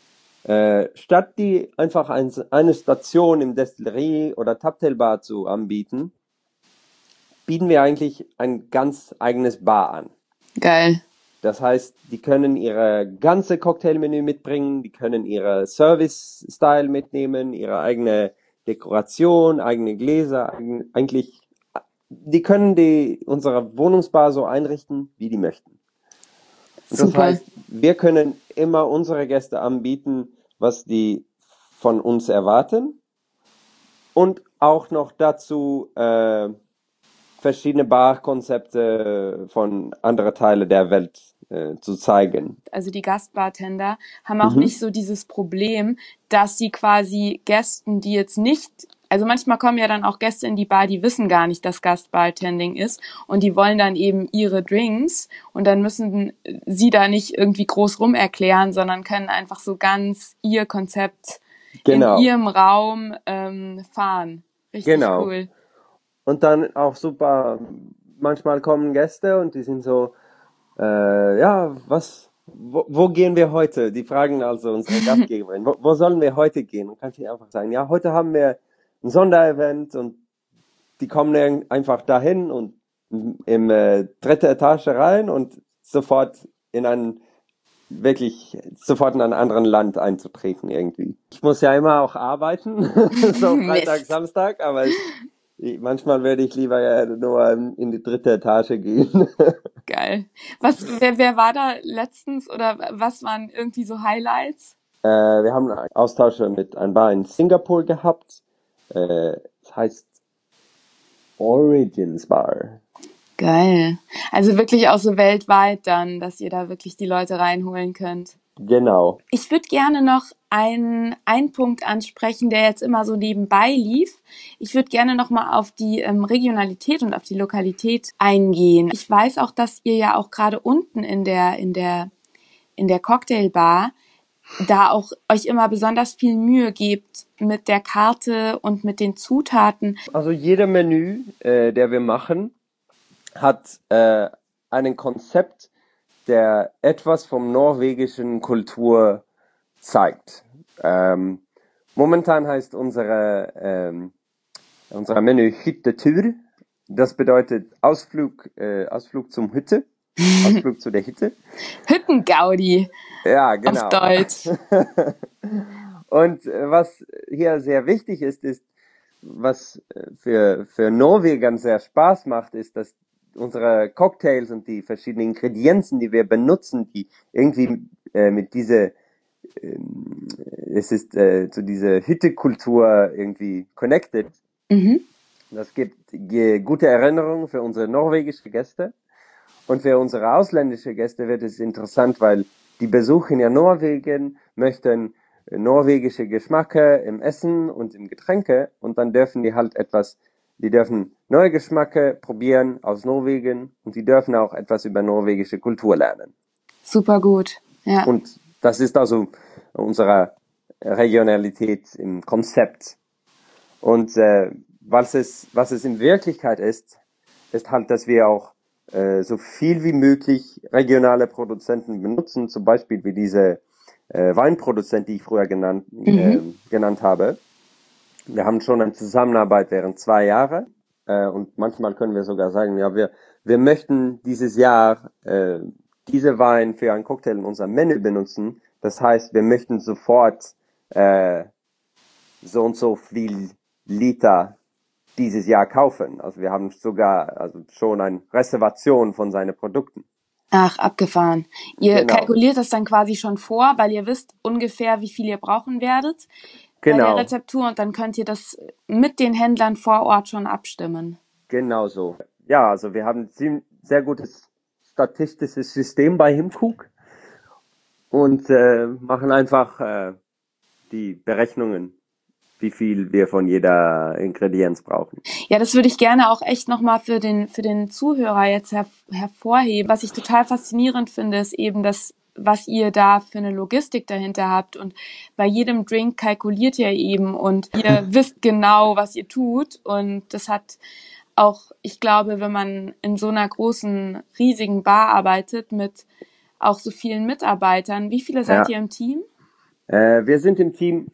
äh, statt die einfach ein, eine Station im Destillerie oder Cocktailbar zu anbieten, bieten wir eigentlich ein ganz eigenes Bar an. Geil. Das heißt, die können ihre ganze Cocktailmenü mitbringen, die können ihre Service-Style mitnehmen, ihre eigene Dekoration, eigene Gläser, eigen, eigentlich, die können die unsere Wohnungsbar so einrichten, wie die möchten. Und das heißt, wir können immer unsere Gäste anbieten, was die von uns erwarten und auch noch dazu äh, verschiedene Barkonzepte von anderen Teilen der Welt äh, zu zeigen. Also die Gastbartender haben auch mhm. nicht so dieses Problem, dass sie quasi Gästen, die jetzt nicht, also manchmal kommen ja dann auch Gäste in die Bar, die wissen gar nicht, dass Gastbartending ist und die wollen dann eben ihre Drinks und dann müssen sie da nicht irgendwie groß rum erklären, sondern können einfach so ganz ihr Konzept genau. in ihrem Raum ähm, fahren. Richtig genau. cool. Und dann auch super, manchmal kommen Gäste und die sind so, äh, ja, was, wo, wo gehen wir heute? Die fragen also unsere Gastgeberin, wo, wo sollen wir heute gehen? Und kann ich einfach sagen, ja, heute haben wir ein Sonderevent und die kommen einfach dahin und im äh, dritte Etage rein und sofort in ein, wirklich sofort in ein anderes Land einzutreten irgendwie. Ich muss ja immer auch arbeiten, so Freitag, Samstag, aber es, manchmal werde ich lieber ja nur in die dritte Etage gehen. Geil. Was, wer, wer war da letztens oder was waren irgendwie so Highlights? Äh, wir haben Austausche mit einem Bar in Singapur gehabt. Äh, das heißt Origins Bar. Geil. Also wirklich auch so weltweit dann, dass ihr da wirklich die Leute reinholen könnt. Genau. Ich würde gerne noch einen, einen Punkt ansprechen, der jetzt immer so nebenbei lief. Ich würde gerne noch mal auf die ähm, Regionalität und auf die Lokalität eingehen. Ich weiß auch, dass ihr ja auch gerade unten in der, in der, in der Cocktailbar da auch euch immer besonders viel Mühe gebt mit der Karte und mit den Zutaten. Also jeder Menü, äh, der wir machen, hat äh, ein Konzept, der etwas vom norwegischen Kultur zeigt. Ähm, momentan heißt unsere, ähm, unser Menü Hyttetur. Das bedeutet Ausflug, äh, Ausflug zum Hütte. Ausflug zu der Hütte. Hüttengaudi. Ja, genau. Auf Deutsch. Und was hier sehr wichtig ist, ist, was für, für Norwegern sehr Spaß macht, ist, dass unsere Cocktails und die verschiedenen Ingredienzen, die wir benutzen, die irgendwie äh, mit dieser, äh, es ist äh, zu dieser Hüttekultur irgendwie connected. Mhm. Das gibt äh, gute Erinnerungen für unsere norwegischen Gäste. Und für unsere ausländischen Gäste wird es interessant, weil die besuchen ja Norwegen, möchten norwegische Geschmäcke im Essen und im Getränke und dann dürfen die halt etwas, die dürfen neue Geschmäcke probieren aus Norwegen und die dürfen auch etwas über norwegische Kultur lernen. Super gut, ja. Und das ist also unsere Regionalität im Konzept. Und äh, was es, was es in Wirklichkeit ist, ist halt, dass wir auch äh, so viel wie möglich regionale Produzenten benutzen, zum Beispiel wie diese äh, Weinproduzent, die ich früher genannt, mhm. äh, genannt habe. Wir haben schon eine Zusammenarbeit während zwei Jahren äh, und manchmal können wir sogar sagen, ja, wir wir möchten dieses Jahr äh, diese Wein für einen Cocktail in unserem Menü benutzen. Das heißt, wir möchten sofort äh, so und so viel Liter dieses Jahr kaufen. Also wir haben sogar also schon eine Reservation von seinen Produkten. Ach, abgefahren. Ihr genau. kalkuliert das dann quasi schon vor, weil ihr wisst ungefähr, wie viel ihr brauchen werdet genau. bei der Rezeptur und dann könnt ihr das mit den Händlern vor Ort schon abstimmen. Genau so. Ja, also wir haben ein sehr gutes statistisches System bei Himcook und äh, machen einfach äh, die Berechnungen wie viel wir von jeder Ingredienz brauchen. Ja, das würde ich gerne auch echt nochmal für den, für den Zuhörer jetzt her, hervorheben. Was ich total faszinierend finde, ist eben das, was ihr da für eine Logistik dahinter habt. Und bei jedem Drink kalkuliert ihr eben und ihr wisst genau, was ihr tut. Und das hat auch, ich glaube, wenn man in so einer großen, riesigen Bar arbeitet mit auch so vielen Mitarbeitern. Wie viele seid ja. ihr im Team? Äh, wir sind im Team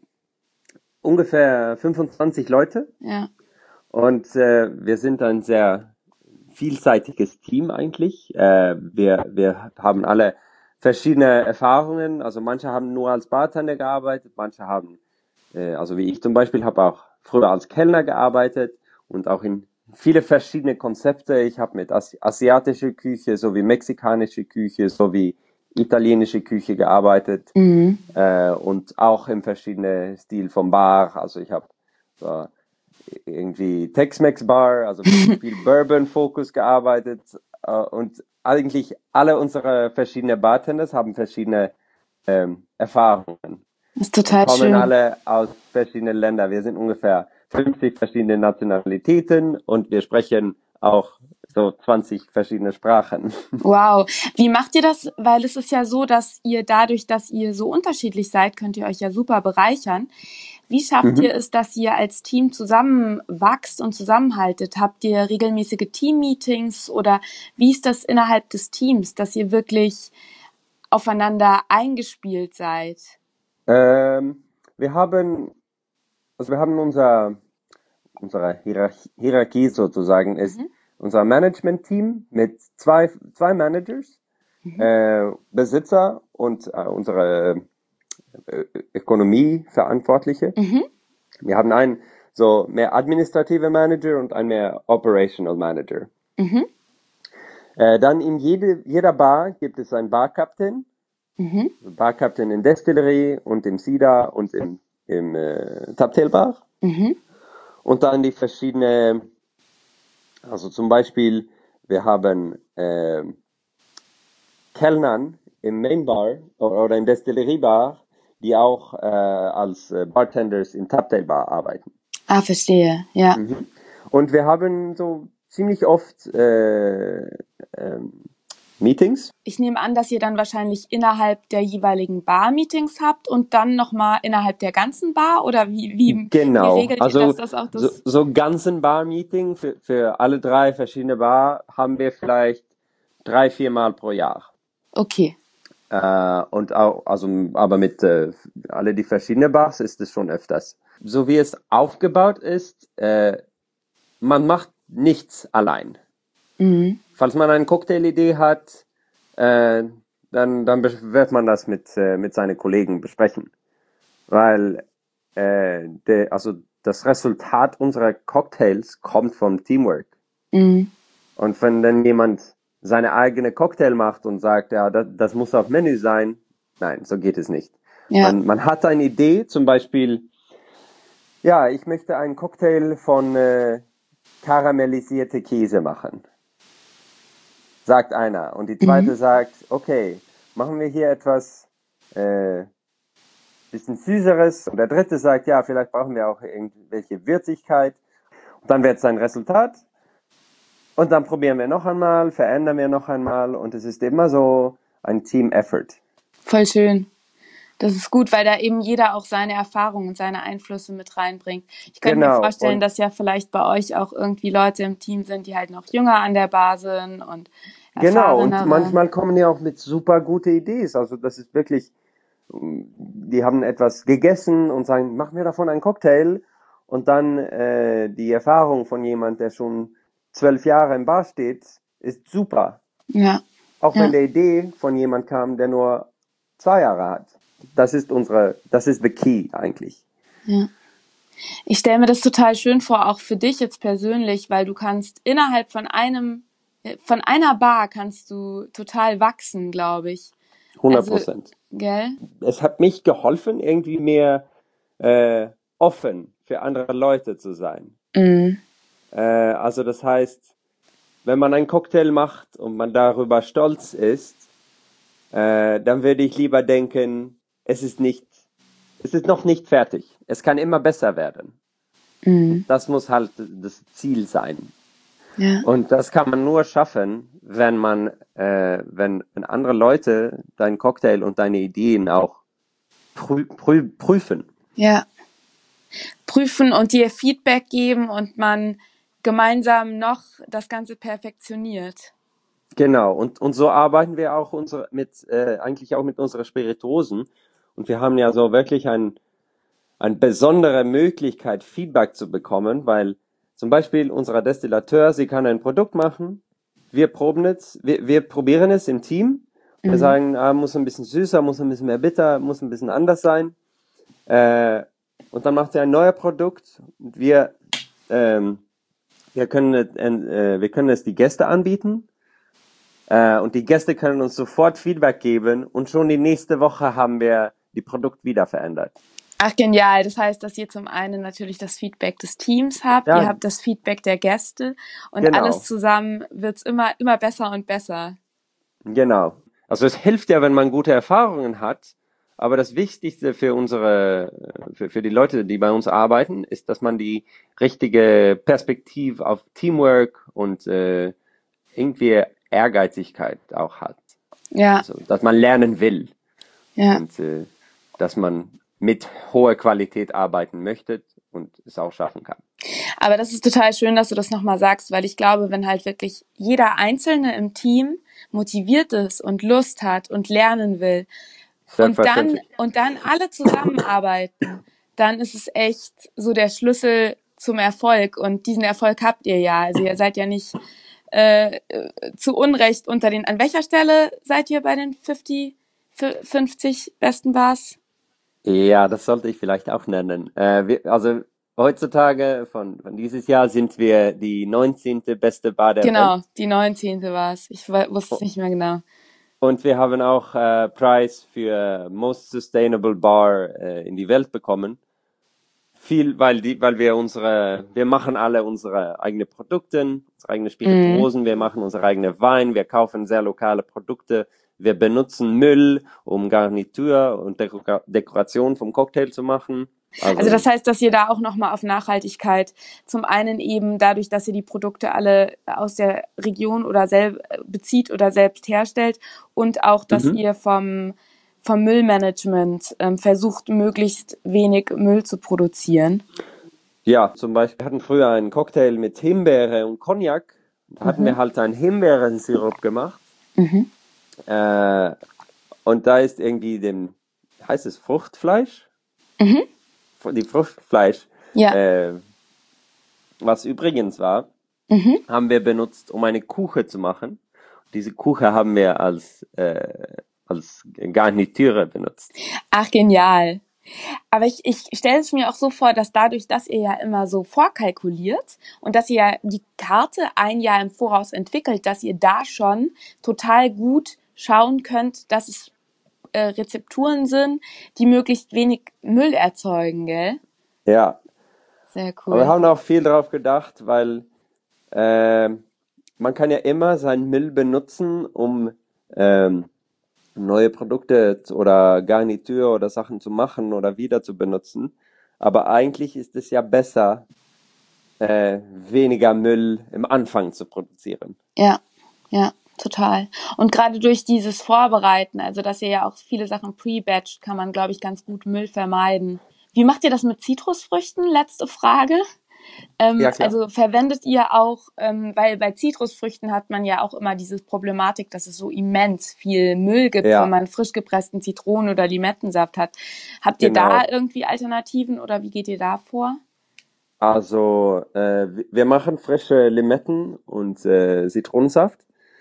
ungefähr fünfundzwanzig Leute. Ja. Und äh, wir sind ein sehr vielseitiges Team eigentlich. Äh, wir, wir haben alle verschiedene Erfahrungen. Also manche haben nur als Bartender gearbeitet, manche haben, äh, also wie ich zum Beispiel, habe auch früher als Kellner gearbeitet und auch in viele verschiedene Konzepte. Ich habe mit Asi- asiatischer Küche sowie mexikanische Küche sowie italienische Küche gearbeitet mhm. äh, und auch im verschiedenen Stil vom Bar. Also ich habe so irgendwie Tex-Mex Bar, also mit viel Bourbon-Fokus gearbeitet äh, und eigentlich alle unsere verschiedenen Bartenders haben verschiedene ähm, Erfahrungen. Das ist total und kommen schön. alle aus verschiedenen Ländern. Wir sind ungefähr fünfzig verschiedene Nationalitäten und wir sprechen auch so zwanzig verschiedene Sprachen. Wow. Wie macht ihr das? Weil es ist ja so, dass ihr dadurch, dass ihr so unterschiedlich seid, könnt ihr euch ja super bereichern. Wie schafft mhm. ihr es, dass ihr als Team zusammenwachst und zusammenhaltet? Habt ihr regelmäßige Team-Meetings oder wie ist das innerhalb des Teams, dass ihr wirklich aufeinander eingespielt seid? Ähm, wir haben, also wir haben unser, unsere Hierarchie, Hierarchie sozusagen ist mhm. unser Management-Team mit zwei, zwei Managers, mhm. äh, Besitzer und äh, unsere äh, Ökonomie-Verantwortliche. Mhm. Wir haben einen so mehr administrative Manager und einen mehr operational Manager. Mhm. Äh, dann in jede, jeder Bar gibt es einen Bar-Captain. Mhm. Bar-Captain in Destillerie und im Sida und im, im äh, Toptail-Bar. Mhm. Und dann die verschiedenen, also zum Beispiel, wir haben äh, Kellnern im Mainbar oder im Destillerie-Bar, die auch äh, als äh, Bartenders im Toptail-Bar arbeiten. Ah, verstehe, ja. Mhm. Und wir haben so ziemlich oft äh, ähm, Meetings. Ich nehme an, dass ihr dann wahrscheinlich innerhalb der jeweiligen Bar Meetings habt und dann nochmal innerhalb der ganzen Bar oder wie, wie, genau. wie regelt also, ihr das? das, auch das? So, so ganzen Bar-Meeting für, für alle drei verschiedene Bar haben wir vielleicht drei, vier Mal pro Jahr. Okay. Äh, und auch, also, aber mit äh, alle die verschiedenen Bars ist es schon öfters. So wie es aufgebaut ist, äh, man macht nichts allein. Mhm. Falls man eine Cocktailidee hat, äh, dann, dann wird man das mit, äh, mit seinen Kollegen besprechen. Weil äh, de, also das Resultat unserer Cocktails kommt vom Teamwork. Mhm. Und wenn dann jemand seine eigene Cocktail macht und sagt, ja, das, das muss auf Menü sein, nein, so geht es nicht. Ja. Man, man hat eine Idee, zum Beispiel, ja, ich möchte einen Cocktail von äh, karamellisierte Käse machen. Sagt einer. Und die zweite mhm. sagt, okay, machen wir hier etwas äh, bisschen süßeres. Und der dritte sagt, ja, vielleicht brauchen wir auch irgendwelche Würzigkeit. Und dann wird es ein Resultat. Und dann probieren wir noch einmal, verändern wir noch einmal. Und es ist immer so ein Team-Effort. Voll schön. Das ist gut, weil da eben jeder auch seine Erfahrungen und seine Einflüsse mit reinbringt. Ich könnte genau. mir vorstellen, und dass ja vielleicht bei euch auch irgendwie Leute im Team sind, die halt noch jünger an der Bar sind und genau, und manchmal kommen die auch mit super gute Ideen. Also das ist wirklich, die haben etwas gegessen und sagen, machen wir davon einen Cocktail. Und dann äh, die Erfahrung von jemand, der schon zwölf Jahre im Bar steht, ist super. Ja. Auch ja. wenn die Idee von jemand kam, der nur zwei Jahre hat. Das ist unsere, das ist the key eigentlich. Ja. Ich stelle mir das total schön vor, auch für dich jetzt persönlich, weil du kannst innerhalb von einem, von einer Bar kannst du total wachsen, glaube ich. hundert Prozent. Also, gell? Es hat mich geholfen, irgendwie mehr äh, offen für andere Leute zu sein. Mhm. Äh, also das heißt, wenn man einen Cocktail macht und man darüber stolz ist, äh, dann würde ich lieber denken, es ist nicht, es ist noch nicht fertig. es kann immer besser werden. Mhm. Das muss halt das Ziel sein. Ja. Und das kann man nur schaffen, wenn man, äh, wenn, wenn andere Leute deinen Cocktail und deine Ideen auch prü- prü- prüfen. Ja. Prüfen und dir Feedback geben und man gemeinsam noch das Ganze perfektioniert. Genau, und, und so arbeiten wir auch unsere, mit, äh, eigentlich auch mit unseren Spirituosen. Und wir haben ja so wirklich ein, eine besondere Möglichkeit, Feedback zu bekommen, weil zum Beispiel unser Destillateur, sie kann ein Produkt machen, wir proben es, wir, wir probieren es im Team. Wir mhm. sagen, ah, muss ein bisschen süßer, muss ein bisschen mehr bitter, muss ein bisschen anders sein. Äh, und dann macht sie ein neues Produkt und wir, ähm, wir können, äh, wir können es die Gäste anbieten. Äh, und die Gäste können uns sofort Feedback geben und schon die nächste Woche haben wir die Produkt wieder verändert. Ach, genial. Das heißt, dass ihr zum einen natürlich das Feedback des Teams habt, ja. Ihr habt das Feedback der Gäste und genau. Alles zusammen wird's immer, immer besser und besser. Genau. Also es hilft ja, wenn man gute Erfahrungen hat, aber das Wichtigste für unsere, für, für die Leute, die bei uns arbeiten, ist, dass man die richtige Perspektive auf Teamwork und äh, irgendwie Ehrgeizigkeit auch hat. Ja. Also, dass man lernen will. Ja. Und äh, dass man mit hoher Qualität arbeiten möchte und es auch schaffen kann. Aber das ist total schön, dass du das nochmal sagst, weil ich glaube, wenn halt wirklich jeder Einzelne im Team motiviert ist und Lust hat und lernen will und dann, und dann alle zusammenarbeiten, dann ist es echt so der Schlüssel zum Erfolg und diesen Erfolg habt ihr ja. Also ihr seid ja nicht äh, zu Unrecht unter den, an welcher Stelle seid ihr bei den fünfzig, fünfzig besten Bars? Ja, das sollte ich vielleicht auch nennen. Äh, wir, also heutzutage von, von dieses Jahr sind wir die neunzehnte beste Bar der genau, Welt. Genau, die neunzehnte war es. Ich wusste es nicht mehr genau. Und wir haben auch äh, Preis für Most Sustainable Bar äh, in die Welt bekommen. Viel, weil die, weil wir unsere, wir machen alle unsere eigenen Produkte, unsere eigenen Spirituosen, mm. wir machen unsere eigene Wein, wir kaufen sehr lokale Produkte. Wir benutzen Müll, um Garnitur und Deko- Dekoration vom Cocktail zu machen. Also, also das heißt, dass ihr da auch nochmal auf Nachhaltigkeit, zum einen eben dadurch, dass ihr die Produkte alle aus der Region oder selb bezieht oder selbst herstellt und auch, dass mhm. ihr vom, vom Müllmanagement ähm, versucht, möglichst wenig Müll zu produzieren. Ja, zum Beispiel, wir hatten früher einen Cocktail mit Himbeere und Cognac. Da mhm. hatten wir halt einen Himbeerensirup gemacht. Mhm. Äh, und da ist irgendwie dem, heißt es Fruchtfleisch? Mhm. Die Fruchtfleisch, ja. äh, was übrigens war, mhm. haben wir benutzt, um eine Kuche zu machen. Diese Kuche haben wir als, äh, als Garniture benutzt. Ach, genial. Aber ich, ich stelle es mir auch so vor, dass dadurch, dass ihr ja immer so vorkalkuliert und dass ihr ja die Karte ein Jahr im Voraus entwickelt, dass ihr da schon total gut schauen könnt, dass es äh, Rezepturen sind, die möglichst wenig Müll erzeugen, gell? Ja. Sehr cool. Aber wir haben auch viel drauf gedacht, weil äh, man kann ja immer seinen Müll benutzen, um ähm, neue Produkte oder Garnitur oder Sachen zu machen oder wieder zu benutzen. Aber eigentlich ist es ja besser, äh, weniger Müll im Anfang zu produzieren. Ja, ja, total. Und gerade durch dieses Vorbereiten, also dass ihr ja auch viele Sachen pre-batcht, kann man, glaube ich, ganz gut Müll vermeiden. Wie macht ihr das mit Zitrusfrüchten? Letzte Frage. Ähm, ja, also verwendet ihr auch, ähm, weil bei Zitrusfrüchten hat man ja auch immer diese Problematik, dass es so immens viel Müll gibt, ja. wenn man frisch gepressten Zitronen- oder Limettensaft hat. Habt ihr genau. da irgendwie Alternativen oder wie geht ihr da vor? Also äh, wir machen frische Limetten und äh, Zitronensaft.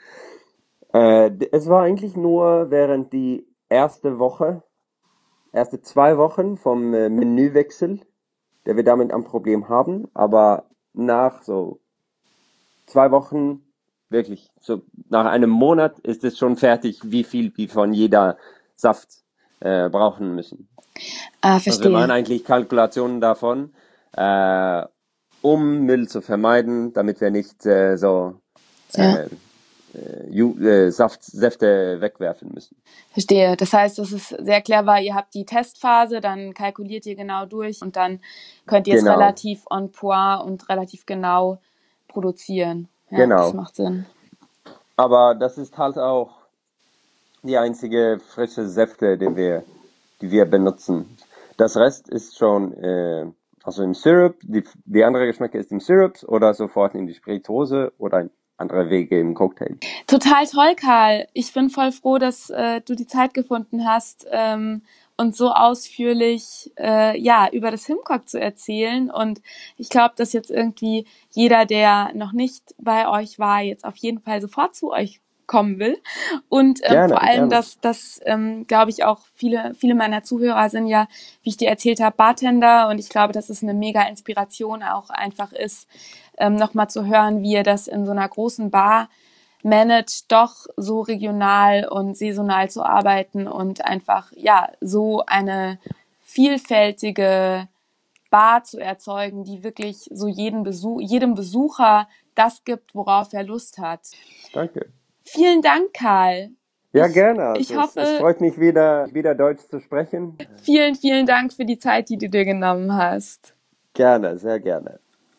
Äh, es war eigentlich nur während die erste Woche, erste zwei Wochen vom äh, Menüwechsel, der wir damit ein Problem haben, aber nach so zwei Wochen, wirklich, so nach einem Monat ist es schon fertig, wie viel wir von jeder Saft äh, brauchen müssen. Ah, verstehe. Also wir machen eigentlich Kalkulationen davon, äh, um Müll zu vermeiden, damit wir nicht äh, so äh, äh, Ju- äh, Saft, Säfte wegwerfen müssen. Verstehe. Das heißt, das ist sehr clever. Ihr habt die Testphase, dann kalkuliert ihr genau durch und dann könnt ihr genau. es relativ on point und relativ genau produzieren. Ja, genau. Das macht Sinn. Aber das ist halt auch die einzige frische Säfte, die wir, die wir benutzen. Das Rest ist schon äh, also im Syrup. Die, die andere Geschmäcke ist im Syrup oder sofort in die Spirituose oder ein andere Wege im Cocktail. Total toll, Karl. Ich bin voll froh, dass äh, du die Zeit gefunden hast, ähm, uns so ausführlich äh, ja über das Himcock zu erzählen. Und ich glaube, dass jetzt irgendwie jeder, der noch nicht bei euch war, jetzt auf jeden Fall sofort zu euch kommen will. Und ähm, gerne, vor allem, gerne. dass, dass ähm, glaube ich, auch viele, viele meiner Zuhörer sind ja, wie ich dir erzählt habe, Bartender. Und ich glaube, dass es eine mega Inspiration auch einfach ist, ähm, nochmal zu hören, wie ihr das in so einer großen Bar managt, doch so regional und saisonal zu arbeiten und einfach, ja, so eine vielfältige Bar zu erzeugen, die wirklich so jeden Besuch, jedem Besucher das gibt, worauf er Lust hat. Danke. Vielen Dank, Karl. Ja, ich, gerne. Also ich hoffe, es freut mich wieder, wieder Deutsch zu sprechen. Vielen, vielen Dank für die Zeit, die du dir genommen hast. Gerne, sehr gerne.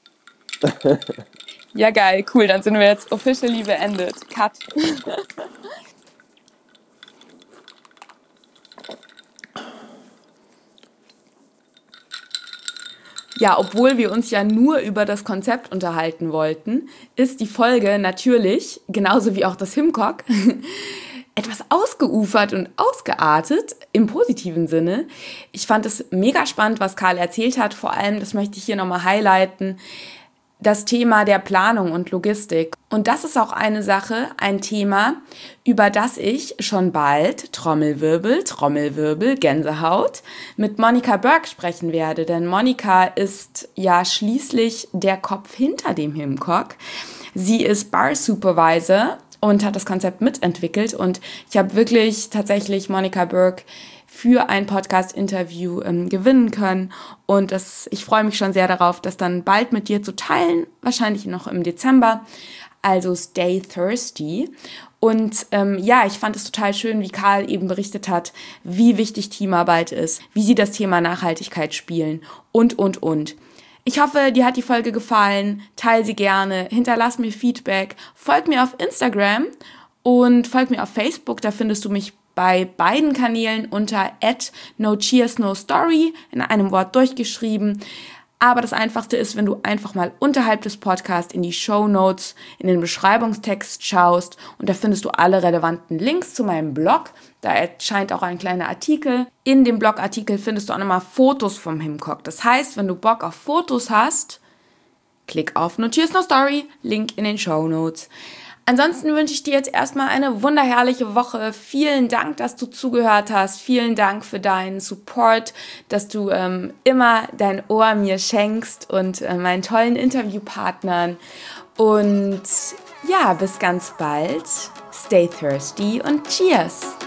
Ja, geil, cool. Dann sind wir jetzt officially beendet. Cut. Ja, obwohl wir uns ja nur über das Konzept unterhalten wollten, ist die Folge natürlich, genauso wie auch das Himcock, etwas ausgeufert und ausgeartet, im positiven Sinne. Ich fand es mega spannend, was Karl erzählt hat. Vor allem, das möchte ich hier nochmal highlighten, das Thema der Planung und Logistik. Und das ist auch eine Sache, ein Thema, über das ich schon bald, Trommelwirbel, Trommelwirbel, Gänsehaut, mit Monica Burke sprechen werde. Denn Monica ist ja schließlich der Kopf hinter dem Himcock. Sie ist Bar Supervisor und hat das Konzept mitentwickelt. Und ich habe wirklich tatsächlich Monica Burke für ein Podcast-Interview ähm, gewinnen können. Und das, ich freue mich schon sehr darauf, das dann bald mit dir zu teilen, wahrscheinlich noch im Dezember. Also stay thirsty. Und ähm, ja, ich fand es total schön, wie Karl eben berichtet hat, wie wichtig Teamarbeit ist, wie sie das Thema Nachhaltigkeit spielen und, und, und. Ich hoffe, dir hat die Folge gefallen. Teil sie gerne, hinterlass mir Feedback, folg mir auf Instagram und folg mir auf Facebook, da findest du mich bei beiden Kanälen unter at no cheers no story in einem Wort durchgeschrieben. Aber das Einfachste ist, wenn du einfach mal unterhalb des Podcasts in die Shownotes, in den Beschreibungstext schaust und da findest du alle relevanten Links zu meinem Blog. Da erscheint auch ein kleiner Artikel. In dem Blogartikel findest du auch nochmal Fotos vom Himcock. Das heißt, wenn du Bock auf Fotos hast, klick auf No Cheers No Story, Link in den Shownotes. Ansonsten wünsche ich dir jetzt erstmal eine wunderherrliche Woche. Vielen Dank, dass du zugehört hast. Vielen Dank für deinen Support, dass du ähm, immer dein Ohr mir schenkst und äh, meinen tollen Interviewpartnern. Und ja, bis ganz bald. Stay thirsty und cheers!